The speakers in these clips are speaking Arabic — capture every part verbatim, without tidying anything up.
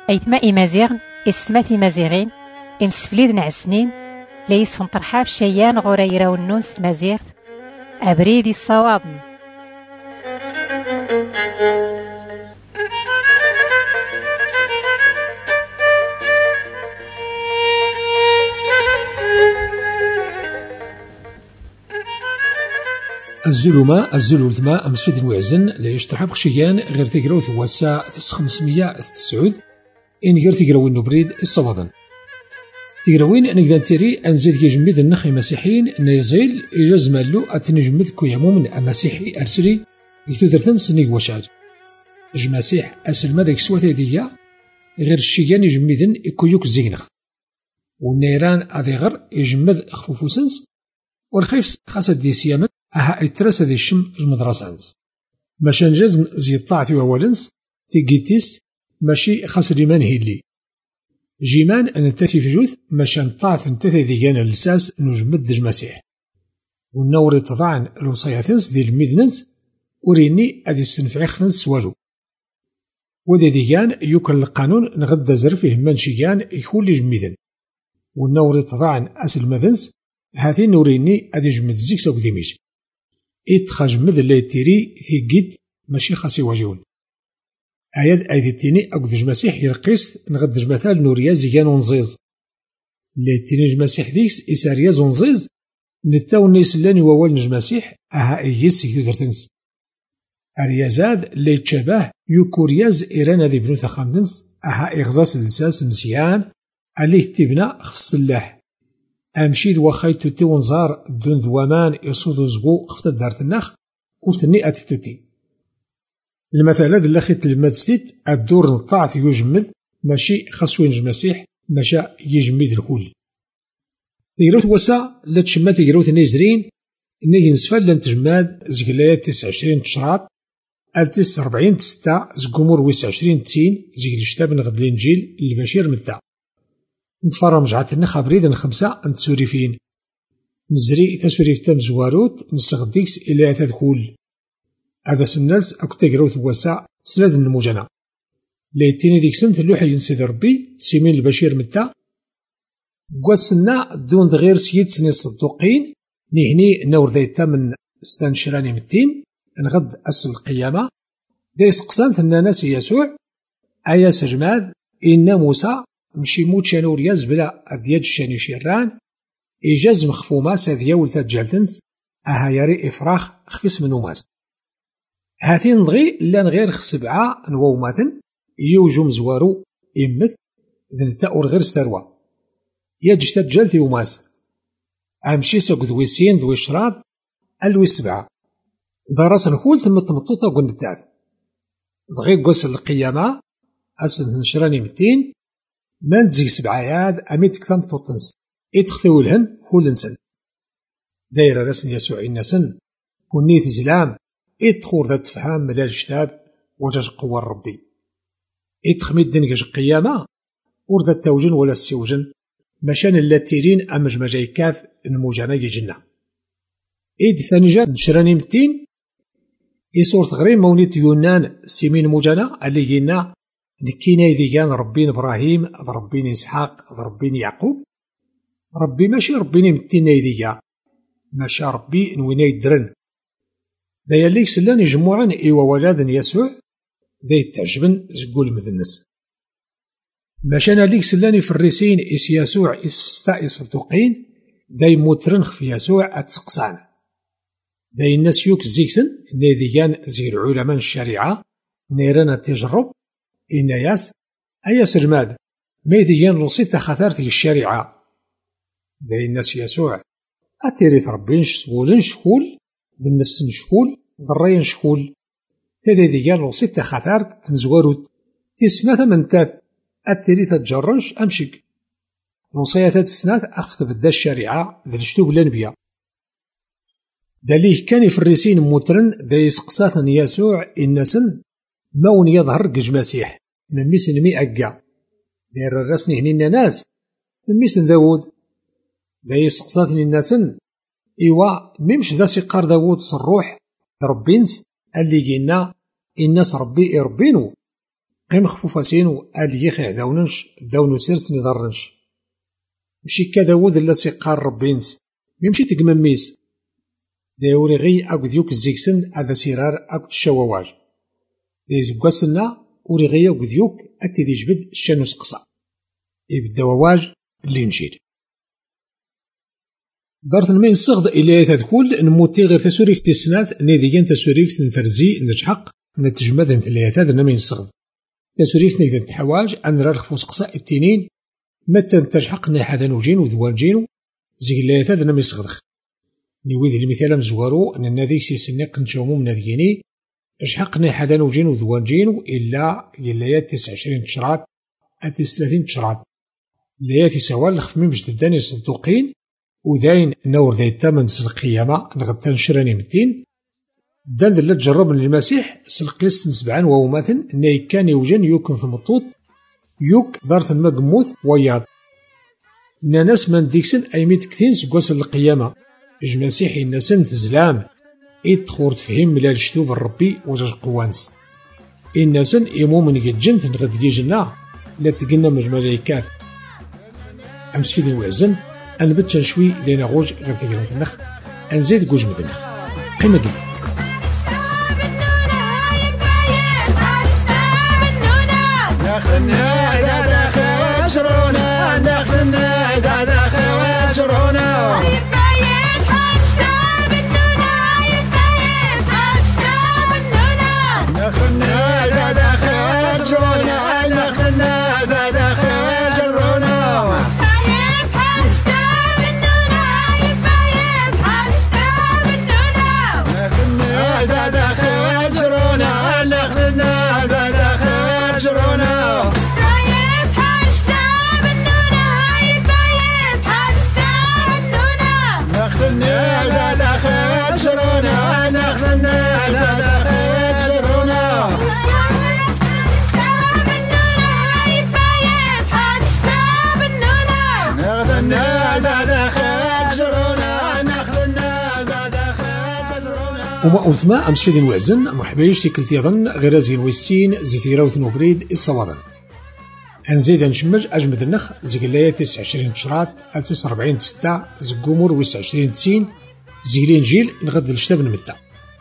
أيتما إمازيغن إستماتي مازيغين إنسفليد نعسنين ليس طرحاب شيان غريرة والنوس مازيغ أبريدي الصواب. الزلمة الزلولتما أمسفد وعزن ليش ترحب خشيان غير تقراوث وسا تس خمسمية تسعود إن غير تقراوين نبريد الصوادن تقراوين نقدر تري أنزيد يجمد النخي مسيحيين نيزيل إجاز مالو أتنجمد كويامو من أمسيحي أرسلي يتودرثن سنيق وشاج جماسيح أسل مدك سوات يديا غير الشيان يجمدن إكويوك زينخ والنيران أذيغر يجمد خفوفوسنس والخيفس خاصة دي سيامن أها إتراسة دي الشم المدرسانس ماشان جازم زي الطاعة وولنس تيجيتيس ماشي خاص ريمان هيلي جيمان أن تاتي في جوث ماشان طاعة نتاتي ديانا لساس نجمد دج مسيح والنوري تضاعن الوصياتنس دي الميدنس وريني أدي السنفعي خفنس والو وذي ديان يوكل القانون نغدى زرفه منشيان يكون لجميدن والنوري تضاعن أسل مذنس هاتين نوريني أدي جمد زيك سوك ديميج إتخاج مذ اللي تيري ثيقيت ماشي خاصي واجهون آيات أيدتيني أقدج مسيح يرقيس نغدج مثال نوريا زيان ونزيز اللي تيني مسيح ديكس إسارياز ونزيز نتاو النيس اللاني ووال نج مسيح أها إيس يكتو درتنس أريازاد اللي تشابه يوكورياز إيرانا ذي بنو ثخامدنس أها إغزاس الساس مزيان اللي تبنى خف السلاح أمشيد وخيت توتي ونزار دون دوامان يصودو زغو خفت دارت النخ وثني أتتوتي المثال هذا اللي خيت المادستيت الدور نطاعت يجمد ماشي خاصو ينج مسيح ماشا يجمد الكل تيروت وسا لا تشمات تيروت نيزرين إني نسفل لن تجماد زقلايات تسع عشرين تشراط ألتس ربعين تستا زقمور ويس عشرين تين زقل الشتاب نغد الإنجيل البشير مدة نتفرج عاتنا خبريد خمسة أنت سوريفين نزري تسوريف تم زواروت نستغديكس إلى تدخل هذا سنالس أكو تقروث وساء سلاد النموجنا ليتيني ديك سنت اللوحي ينسيد ربي سيمين البشير متى قوسنا دون غير سيد سني الصدوقين نهني نور ذيتا من استنشراني متين نغد أسل القيامة ديس قسانت الناس يسوع أيا سجماد إن موسى مشي موت شانو رياز بلا أدياج شاني شيران إيجاز مخفومة ساذيا ولتات جالتنس أها ياري إفراخ خفيس منو ماس هاتين نضغي لان غير خسبعة نووماتن يوجو مزوارو إمث ذن تأور غير ستروا يجتات جالتي وماس أمشي ساق ذوي سين ذوي شراط ألوي سبعة دارس نقول ثم تمطوطة قلنا التعب ضغي قوس القيامة أسن نشراني متين ما نتزيق سبعايات أميت كثام توطنس إتخثولهن هول نسن دايرة رسن يسوع النسن كونيت زلام إتخور ذات فهام ملاج شتاب وجاج قوى ربي إتخميد دنجاج قيامة ور ذات توجن ولا السوجن مشان اللاتيرين أمج مجاي كاف نموجانا يجنا إيد ثاني جات نشراني متين إيصور تغريم مونيت يونان سيمين موجانا اللي جينا نكينا يذيان ربين إبراهيم ربين إسحاق ربين يعقوب ربي ماشي ربيني متين يذيا ماشا ربي نوينا يدرن دايا ليك سلان يجموعن إيوا ولاد يسوع داي تعجبن زقول مذنس ماشانا ليك سلاني في الرسين إس يسوع إس فستا إصدقين داي موترنخ في يسوع أتسقسان داي الناس يوك زيكسن نيذيان زير علماء الشريعة نيرانا تجرب إن ياس أيا سرماد ميديان رصيد خثارتي الشريعة داي الناس يسوع أتيريث ربي نشسول نشكول بالنفس نشكول ضرين شكول تدي ديان رصيد خثارت تمزوروت تسنة ثمنتات أتيريث تجرنش أمشيك رصيات السنات أخفت بدا الشريعة ذا الشتوب لنبيا داليه كان يفرسين موترن ذا يسقساث يسوع النسن مون يظهر قج مسيح من ميسن مي أقا داير الرسني هني ناس من ميسن داود ذا يسقساثني الناسن إيوا ميمش ذا سيقار داود صروح ربينس اللي جينا الناس ربي يربينو قيم خفوفاسين وآليخ عداوننش داونو سيرسني ضرنش مشي كداود لا سيقار ربينس ميمشي تقمميس داوري غي أكو ديوك الزيكسن هذا سيرار أكو الشواواج دي زقاسنا وري غي أكو ديوك أكتي دي جبد الشانو سقصا يبدا واواج اللي نشيد دارت المين صغد إلى تدخل نموتي غير تسوريف تسنات نيديان تسوريف تنفرزي نجحق نتجمد انت اللي هذا نمين صغد تسوريف نيدي تحواج أن راه خفوس قصاء التنين متى تجحق نحدا وجين وذوان جينو زي اللي هذا نمين صغدخ نيوذ المثال مزوارو أن النادي سيسني قنشومو من ناديني اجحق نحدا وجين وذوان جينو إلا يلايات تسع عشرين تشرات أتس ثلاثين تشرات لياتي سوال خفمي مش دداني صدوقين وداين نور ذي الثمن سلقيامة نغتان شراني مدين دان ذلت جرب من المسيح سلقيس نسبعان وهو مثل ناي كان يوجن يوكن ثمطوط يوك دارت المقموث وياض ناناس من ديكسن أيميت كثين سقوس القيامة المسيح الناسن تزلام إيد تخور تفهم ملا الشتوب الربي وجاج قوانس الناسن إيمو من يجنت نغد يجنا لا تقلنا من الملايكات أمس في ذي الوعزن أنبت شوي دينا غوج غير في قلمة النخ أنزيد قوج مذنخ قيمة جدا نخلنا دا داخل جرونا نخلنا دا داخل جرونا يبايس حاجتا بالنونا يبايس حاجتا بالنونا نخلنا دا داخل جرونا نخلنا دا داخل جرونا يبايس حاجتا بالنونا يبايس حاجتا بالنونا نخلنا دا داخل جرونا نخلنا دا داخل جرونا نخلنا لا داخل جرونا نخلنا لا داخل جرونا نخلنا لا داخل جرونا نخلنا لا داخل جرونا وما أنثما أمس في ذي الوعزن مرحبا يشتي كلت يظن غير زين ويستين زيتي راوث نوبريد الصوادن أنزيد نشمج أجمد النخ زيقلايا تسع عشرين تشرات ألتس ربعين تستا زقومور ويسع عشرين تسين زيلين جيل نغد الشتاب نمتا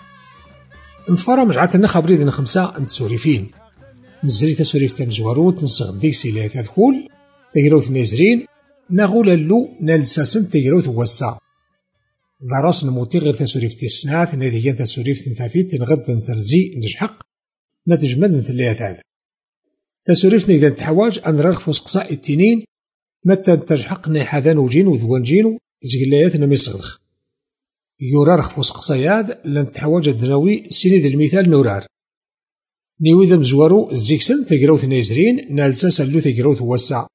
نتفارا مجعات النخ بريد خمسة نتسوريفين نزري تسوريف تنزواروت نسغ ديكسي لا تدخل تجروث نازرين نغول اللو نالساسن تجروث وسا ضراس نموتي غير تسوريف تسنات ناديان تسوريف تنثافيت نغد نترزي نجحق نتجمد نثلاثات تسوريفنا إذا تحواج أن رغفوس قصاء التنين متى تجحقنا حذان وجين وذوان جينو زقلاياتنا ميصغخ يورار خفوس قصاياد لن تحواج الدناوي سينيد المثال نورار نيوذا مزوارو الزيكسن تقروث نازرين نالساس اللو تقروث وسع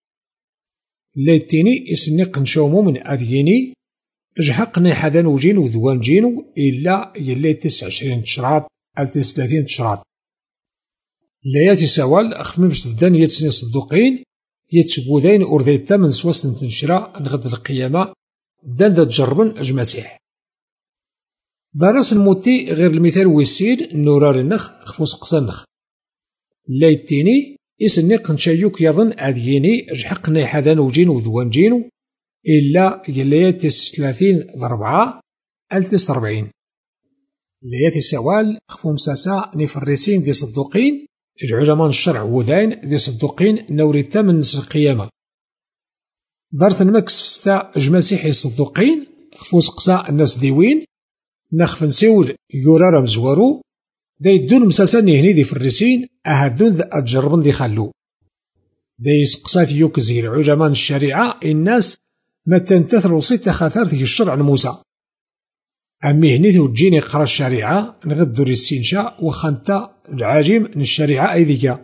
ليتيني إسني قنشومو من أذيني اجحقنا حذان وجين وذوان جينو إلا يلي تسع عشرين تشرات ألتس ثلاثين تشرات لاياتي سوال أخفم باش تبدان يتسني صدوقين يتسقوذين أرذيتا من سواسن تنشرا نغد القيامة دان دا تجربن أجماسيح دارس الموتي غير المثال ويسير نورار النخ خفوس قصا النخ لايتيني إسني قنشايوك يظن أذيني أجحقنا حذان وجين وذوان جينو إلا يليات تس ثلاثين ضربعة ألتس ربعين لاياتي سوال خفو مساسا نفرسين دي صدوقين العلماء الشرع وذين دي صدوقين نوريتا من نس القيامة دارت المكس فستا اجماسيحي صدوقين خفوس قصاء الناس ديوين نخف نسيول يورارا مزوارو دا يدون مساسا نهني دي فرسين أهدون ذا أتجربن دي خلو دا يسقسات يوكزي العلماء الشريعة الناس ما تنتثر وصيت خاثرت الشرع موسى أمي هنيث وتجيني قرا الشريعة نغدو ريسينشا وخانتا العاجم من الشريعة أيديكا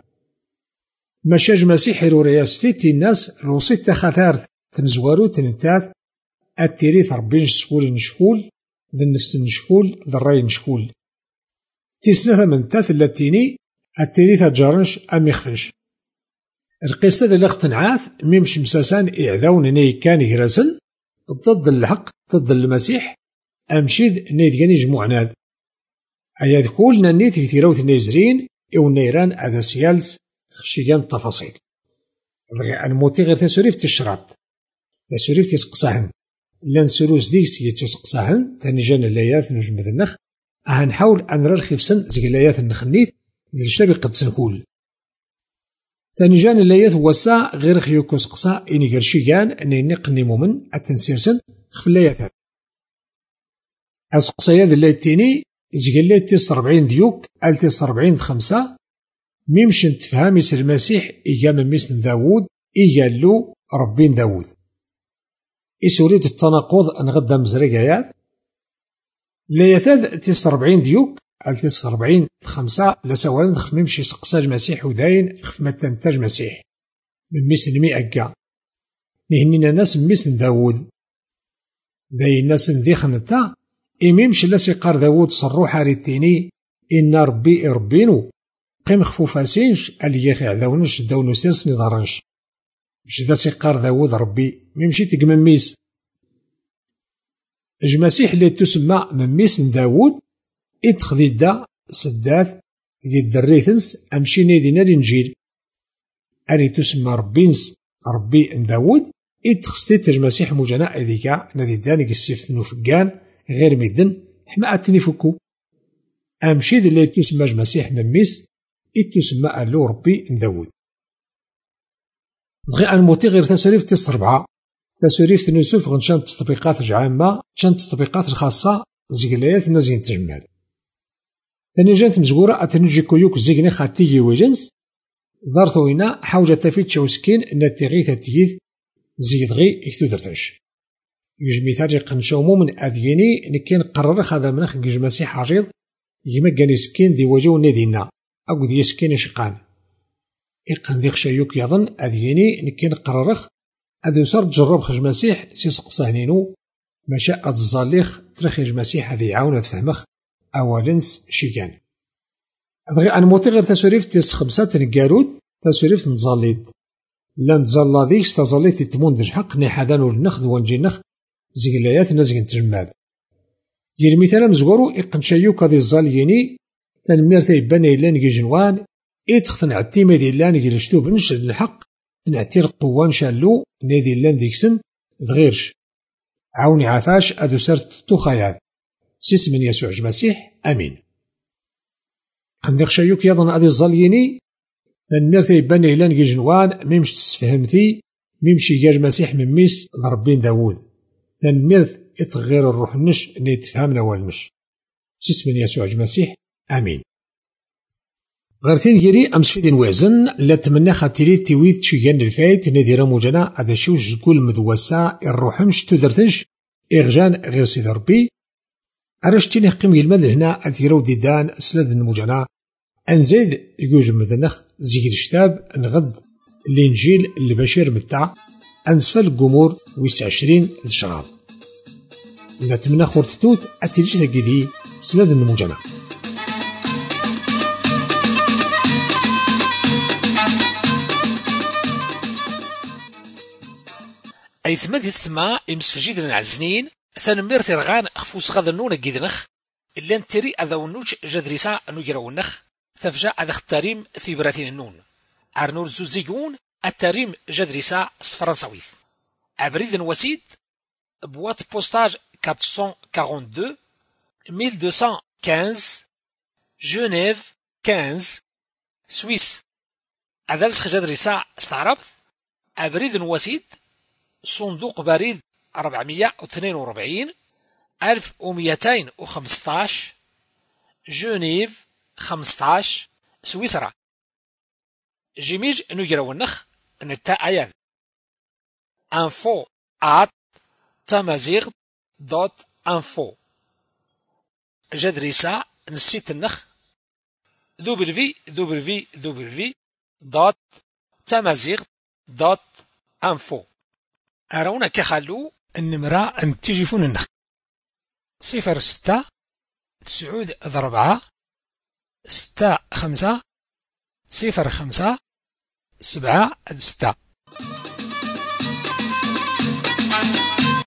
مشاج مسيحي رورياستيتي الناس روسيت خاثارت تنزوارو تنتاث التيريث ربي نشكول نشكول ذا النفس نشكول ذا الراي نشكول تيسنها من تاث اللاتيني التيريث جارنش أم يخفنش القصة ذا لغت نعاث ميمش مساسان إعذاون ني كان يراسل ضد الحق ضد المسيح أمشيد نيديان يجمعناد أياد كولنا نيت في تيروث نيزرين إو نيران أذا سيالس خشيان التفاصيل بغي أنموتي غير تسوريف تشرات تسوريف تسقساهن لان سروس ديكس يتسقساهن تاني جان اللايات نجمد النخ أهنحاول أن نرخي فسن زي اللايات النخنيث للشابي قد سنكول تاني جان اللايات وسا غير خيوكو سقسا إني قرشيان أني نقني مومن التنسيرسن خف اللايات أسقسايا ذي اللايات تيني زي اللايات تيس ربعين ديوك أل تيس ربعين خمسة ميمشن تفهامي سر المسيح إيا من ميسن داوود إيا اللو ربين داوود إسوريت التناقض أن غدا مزرقايات لايات تيس ربعين ديوك أل تيس ربعين خمسة لسوالن خف ميمشي سقساج مسيح وداين خف متنتاج مسيح من ميسن مئة كا نهنينا ناس من ميسن داوود داين ناس نديخن تا إميمش لاسي قار داوود صروح ريتيني إن ربي إربينو قيم خفوفاسينش اللي يخي عذاونش داونو سيرس نضارنش مش ذا سيقار داوود ربي ميمشي تقمم ميس المسيح اللي تسمى مميس داوود اتخذي دا سداث يدريثنس امشي نادينا الانجيل اري تسمى ربينس ربي داوود اتخستي المسيح مجانا اذيكا نادي دانك السيفتنو فقان غير ميدن حما اتني فكو امشي اللي تسمى المسيح مميس اتسمى الو ربي داوود بغي انموتي غير تسوريف تيس ربعة تسوريف تنسوف غنشان التطبيقات العامة شان التطبيقات الخاصة زيقلايات نازين تجمال ثاني جانت مزقورة أتنجي كويوك زيقني خاتيجي ويجنس ضارثوينا حوجة تفيد شوسكين ناتيغي تاتيث زيدغي اكتو درتنش يجمي تاجي قنشومو من أذيني نكين قرر خذا منخ جماسي حريض يمكن سكين دي وجو نادينا أو دي سكين شقان إقن ذيخ شايوك يظن أذيني نكين قررخ أذو صار تجرب خج مسيح سيسقسانينو مشاء الظاليخ ترخيج مسيح هذي يعاون تفهمخ أولنس شيكان أبغي أن موتي غير تسوريف تيس خمسة تنقارود تسوريف نتظليد لان تظلا ذيك تظليت تمون دج حق نحادان والنخذ ونجينخ زيقلايات نزقن تجماد يرمي تالا مزورو إقن شايوك هذي الظالييني لان ميرتا يباني إلا نجي جنوان إتخثن عتيمة دي إلا نجي لشتوب نشر الحق نعتير قوان شالو نادي اللان ديكسن دغيرش عاوني عافاش أذو سرت توخيان سيس من يسوع المسيح أمين قندق شايوك يظن أذي الظاليني لان ميرتا يباني إلا نجي جنوان ميمش تسفهمتي ميمشي جاج مسيح من ميس ضربين داوود لان ميرث إتغير الروح نش نيتفهمنا والمش سيس من يسوع المسيح أمين غيرتين جيري أمس في دين وعزن لا تمنى خاطري تيويت شيان الفايت نادي راموجانا هذا شوش زقول مدوسا الروحنش تدرتنش إغجان غير سيد ربي أرشتيني قيم يلمد هنا التيرو ديدان سلاد الموجانا أنزيد يجوج مذنخ زيكي الشتاب نغد الإنجيل البشير متاع أنسفل الجمهور ويس عشرين الشراط لا تمنى خورتتوث أتيجي تجدي سلاد الموجانا أي ثماد يستمع إمسفجيد العزنين ثانمير ترغان أخفوس غاذا نونا جيدنخ إلا نتري أذا ونوج جدريسا نجراونخ ثفجا أذا اختاريم في براتين النون عرنور زوزيقون التاريم جدريسا فرنساويث أبريد وسيد بوات بوستاج أربعمية واثنين وأربعين ألف ومئتين وخمسة جنيف خمسة سويس أذلس جدريسا استعربت أبريد وسيد صندوق بريد أربعمية واثنين وأربعين ألف ومئتين وخمسة عشر جنيف خمسة عشر سويسرا جيميج نجرو النخ نتا أيان info at تمازيغ دوت info جدريسا نسيت النخ دبليو دبليو دبليو دوت تمازيغ دوت info أرونا كخلو النمرة أن تجيفون النخ صفر ستة تسعود ضربعة ستة خمسة صفر خمسة سبعة ستة